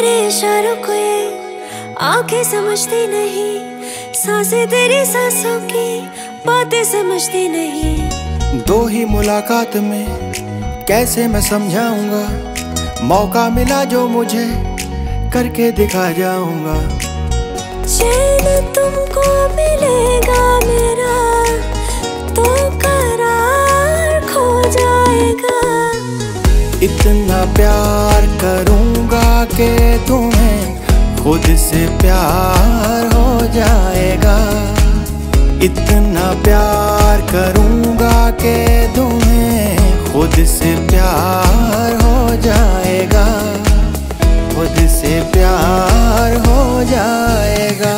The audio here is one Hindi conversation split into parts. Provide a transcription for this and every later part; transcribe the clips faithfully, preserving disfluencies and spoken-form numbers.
तेरे इशारों को ये आंखें समझती नहीं, सांसें तेरी सांसों की बातें समझती नहीं। दो ही मुलाकात में कैसे मैं समझाऊंगा, मौका मिला जो मुझे करके दिखा जाऊंगा। चैन तुमको मिलेगा मेरा तो करार खो जाएगा। इतना प्यार करूंगा कि तुम्हें खुद से प्यार हो जाएगा। इतना प्यार करूंगा कि तुम्हें खुद से प्यार हो जाएगा। खुद से प्यार हो जाएगा।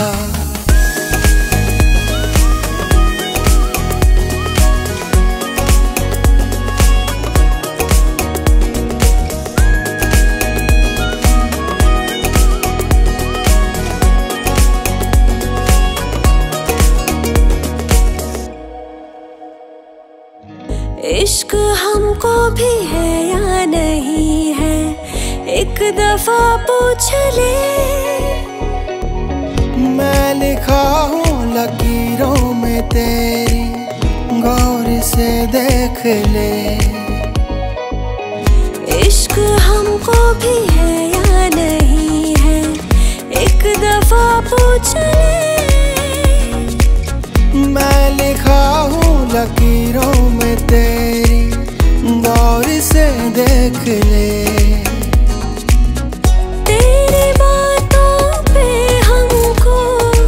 इश्क हमको भी है या नहीं है, एक दफा पूछ ले। मैं लिखा हूँ लकीरों में तेरी, गौर से देख ले। इश्क हमको भी है या नहीं है, एक दफा पूछ ले। मैं लिखा हूँ लकीरों में तेरी, गौर से देख ले। तेरी बातों पे हमको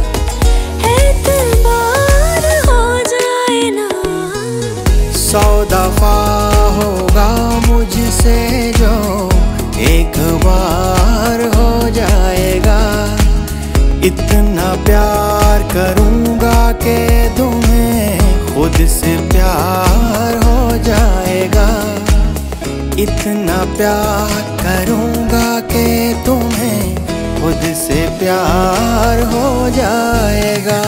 एतबार हो जाए ना। सौ दफा होगा मुझसे जो एक बार हो जाएगा। इतना प्यार करूंगा कि तुम्हें खुद से प्यार हो जाएगा। इतना प्यार करूंगा कि तुम्हें खुद से प्यार हो जाएगा।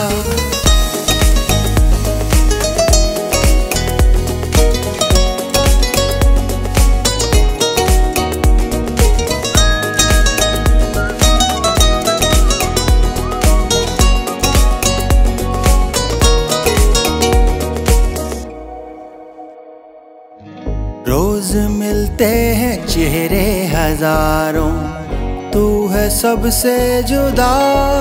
रोज मिलते हैं चेहरे हजारों, तू है सबसे जुदा।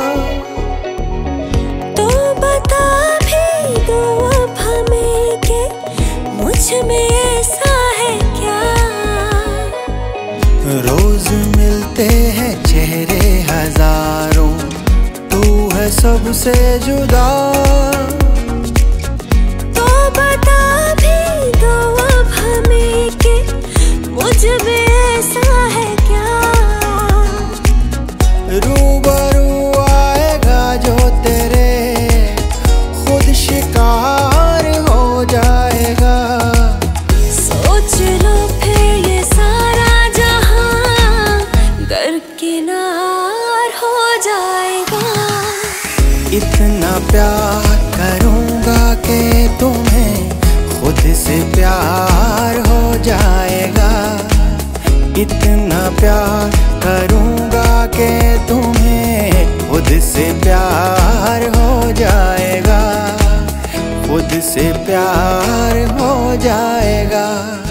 तो बता भी दो अब हमें कि मुझ में ऐसा है क्या। रोज मिलते हैं चेहरे हजारों, तू है सबसे जुदा। तो बता भी दो अब हमें कि मुझ में ऐसा है क्या। रूबरू आएगा जो तेरे, खुद शिकार हो जाएगा। सोच लो फिर ये सारा जहां दरकिनार हो जाएगा। इतना प्यार करूंगा कि तुम्हें खुद से प्यार हो जाएगा। इतना प्यार करूंगा कि तुम्हें खुद से प्यार हो जाएगा। खुद से प्यार हो जाएगा।